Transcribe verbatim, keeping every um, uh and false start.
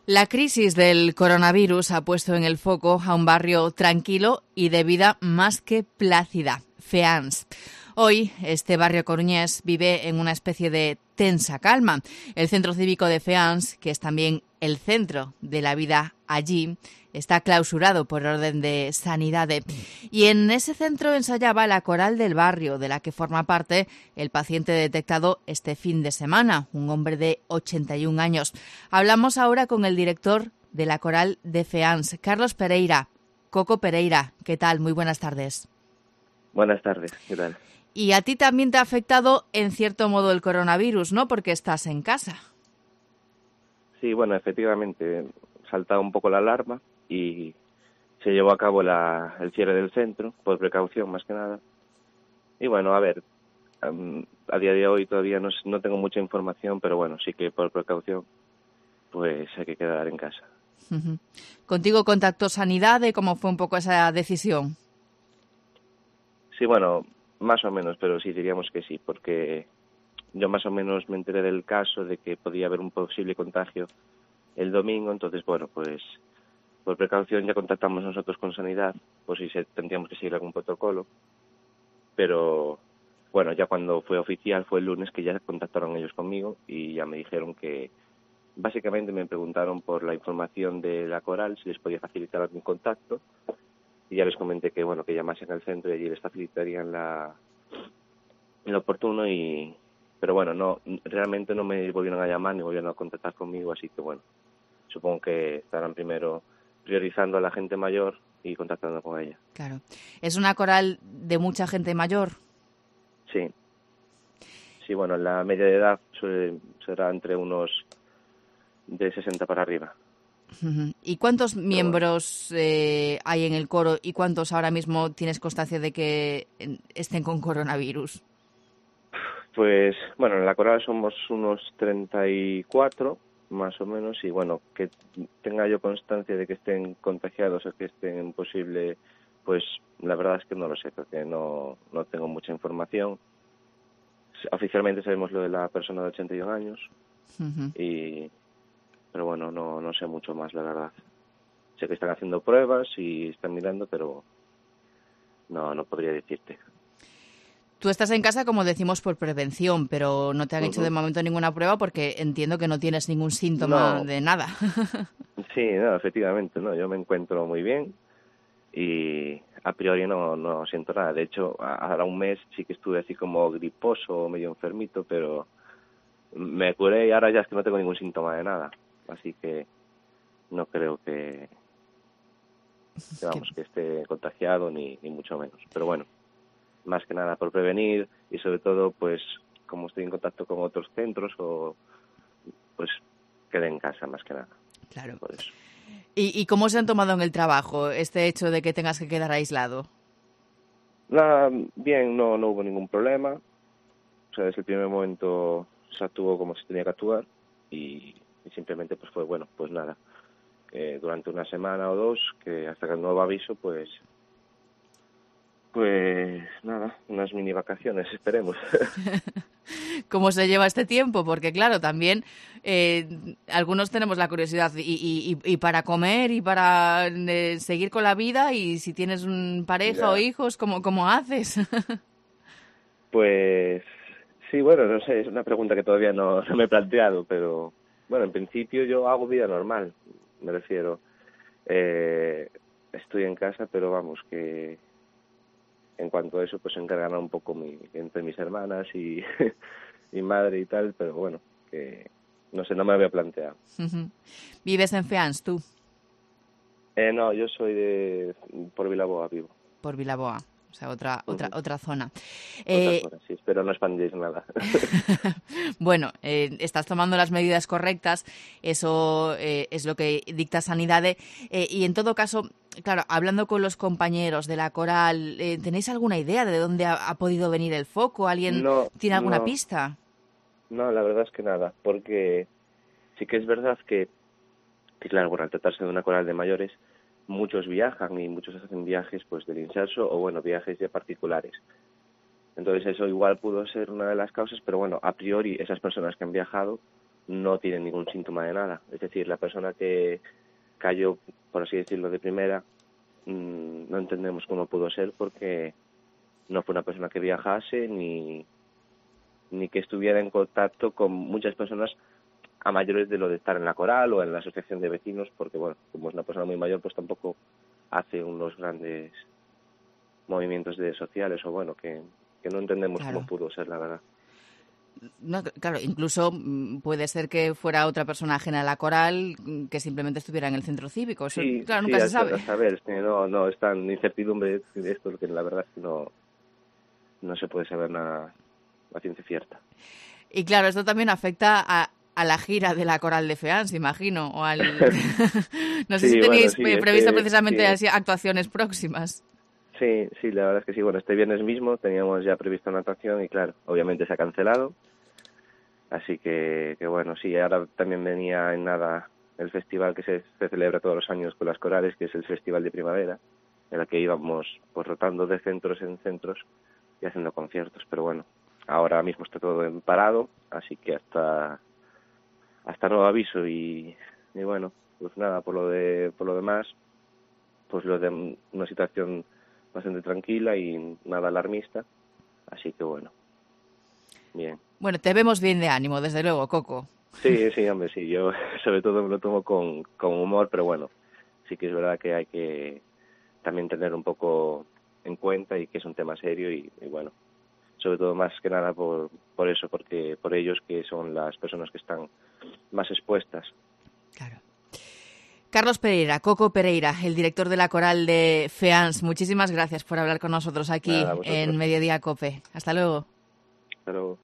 La crisis del coronavirus ha puesto en el foco a un barrio tranquilo y de vida más que plácida, Feáns. Hoy, este barrio coruñés vive en una especie de tensa calma. El centro cívico de Feáns, que es también el centro de la vida allí, está clausurado por orden de Sanidade. Y en ese centro ensayaba la coral del barrio, de la que forma parte el paciente detectado este fin de semana, un hombre de ochenta y un años. Hablamos ahora con el director de la coral de Feáns, Carlos Pereira. Coco Pereira, ¿qué tal? Muy buenas tardes. Buenas tardes, ¿qué tal? Y a ti también te ha afectado en cierto modo el coronavirus, ¿no? Porque estás en casa. Sí, bueno, efectivamente, saltaba un poco la alarma y se llevó a cabo la, el cierre del centro, por precaución más que nada. Y bueno, a ver, um, a día de hoy todavía no, no tengo mucha información, pero bueno, sí que por precaución, pues hay que quedar en casa. Uh-huh. ¿Contigo contactó Sanidade? ¿Cómo fue un poco esa decisión? Sí, bueno, más o menos, pero sí, diríamos que sí, porque yo más o menos me enteré del caso de que podía haber un posible contagio el domingo, entonces, bueno, pues por precaución ya contactamos nosotros con Sanidad, por si se, tendríamos que seguir algún protocolo, pero bueno, ya cuando fue oficial, fue el lunes que ya contactaron ellos conmigo y ya me dijeron que, básicamente me preguntaron por la información de la coral, si les podía facilitar algún contacto, y ya les comenté que, bueno, que llamasen al centro y allí les facilitarían la, lo oportuno, y pero bueno, no realmente no me volvieron a llamar ni volvieron a contactar conmigo, así que bueno, supongo que estarán primero priorizando a la gente mayor y contactando con ella. Claro. ¿Es una coral de mucha gente mayor? Sí. Sí, bueno, la media de edad suele, será entre unos de sesenta para arriba. Uh-huh. ¿Y cuántos Pero miembros bueno. eh, hay en el coro y cuántos ahora mismo tienes constancia de que estén con coronavirus? Pues bueno, en la coral somos unos treinta y cuatro más o menos, y bueno, que tenga yo constancia de que estén contagiados o que estén en posible, pues la verdad es que no lo sé, porque no, no tengo mucha información. Oficialmente sabemos lo de la persona de ochenta y un años, Uh-huh. y pero bueno, no, no sé mucho más, la verdad. Sé que están haciendo pruebas y están mirando, pero no, no podría decirte. Tú estás en casa, como decimos, por prevención, pero no te han hecho de Uh-huh. momento ninguna prueba porque entiendo que no tienes ningún síntoma No, de nada. sí, no, efectivamente, no, yo me encuentro muy bien y a priori no, no siento nada. De hecho, ahora un mes sí que estuve así como griposo, medio enfermito, pero me curé y ahora ya es que no tengo ningún síntoma de nada. Así que no creo que, que que... vamos, que esté contagiado ni, ni mucho menos. Pero bueno, más que nada por prevenir y sobre todo, pues, como estoy en contacto con otros centros, o pues quedé en casa más que nada. Claro. Por eso. ¿Y, ¿Y cómo se han tomado en el trabajo este hecho de que tengas que quedar aislado? Nada, bien, no, no hubo ningún problema. O sea, desde el primer momento se actuó como se tenía que actuar y, y simplemente pues fue, bueno, pues nada, eh, durante una semana o dos, que hasta que el nuevo aviso, pues, pues nada, unas mini vacaciones, esperemos. ¿Cómo se lleva este tiempo? Porque claro, también eh, algunos tenemos la curiosidad y, y, y para comer y para eh, seguir con la vida, y si tienes un pareja o Ya. hijos, ¿cómo, cómo haces? Pues sí, bueno, no sé, es una pregunta que todavía no, no me he planteado, pero bueno, en principio yo hago vida normal, me refiero. Eh, estoy en casa, pero vamos, que en cuanto a eso, pues se encargan un poco mi, entre mis hermanas y mi madre y tal, pero bueno, que no sé, no me había planteado. ¿Vives en Feáns tú? Eh, no, yo soy de por Vilaboa vivo. Por Vilaboa, o sea, otra otra Uh-huh. otra zona. Otra Eh, zona, sí, espero no expandís nada. bueno, eh, estás tomando las medidas correctas, eso eh, es lo que dicta Sanidade, eh, y en todo caso, claro, hablando con los compañeros de la coral, eh, ¿tenéis alguna idea de dónde ha, ha podido venir el foco? ¿Alguien No, tiene alguna no, pista? no, la verdad es que nada, porque sí que es verdad que, que claro, bueno, al tratarse de una coral de mayores, muchos viajan y muchos hacen viajes pues del inserso o bueno, viajes ya particulares. Entonces eso igual pudo ser una de las causas, pero bueno, a priori esas personas que han viajado no tienen ningún síntoma de nada. Es decir, la persona que cayó, por así decirlo, de primera, mmm, no entendemos cómo pudo ser, porque no fue una persona que viajase ni, ni que estuviera en contacto con muchas personas a mayores de lo de estar en la coral o en la asociación de vecinos, porque, bueno, como es una persona muy mayor, pues tampoco hace unos grandes movimientos de sociales, o bueno, que, que no entendemos claro. cómo pudo ser, la verdad. No, claro, incluso puede ser que fuera otra persona ajena a la coral que simplemente estuviera en el centro cívico. Eso, sí, claro, sí, nunca a, se sabe. A saber, es que no, no, es tan incertidumbre de esto que la verdad es que no, no se puede saber nada a ciencia cierta. Y claro, esto también afecta a, a la gira de la coral de FEANS, imagino, o al... no sé sí, si teníais bueno, sí, previsto este, precisamente sí. así actuaciones próximas. Sí, sí, la verdad es que sí. Bueno, este viernes mismo teníamos ya previsto una actuación y claro, obviamente se ha cancelado. Así que, que bueno, sí, ahora también venía en nada el festival que se, se celebra todos los años con las corales, que es el Festival de Primavera, en el que íbamos pues rotando de centros en centros y haciendo conciertos. Pero bueno, ahora mismo está todo en parado, así que hasta hasta nuevo aviso y, y bueno, pues nada, por lo de por lo demás, pues lo de una situación bastante tranquila y nada alarmista, así que bueno, bien. Bueno, te vemos bien de ánimo, desde luego, Coco. Sí, sí, hombre, sí, yo sobre todo me lo tomo con, con humor, pero bueno, sí que es verdad que hay que también tener un poco en cuenta y que es un tema serio y, y bueno, sobre todo más que nada por, por eso, porque por ellos que son las personas que están más expuestas. Claro. Carlos Pereira, Coco Pereira, el director de la coral de FEANS, muchísimas gracias por hablar con nosotros aquí en Mediodía COPE. Hasta luego. Hasta luego.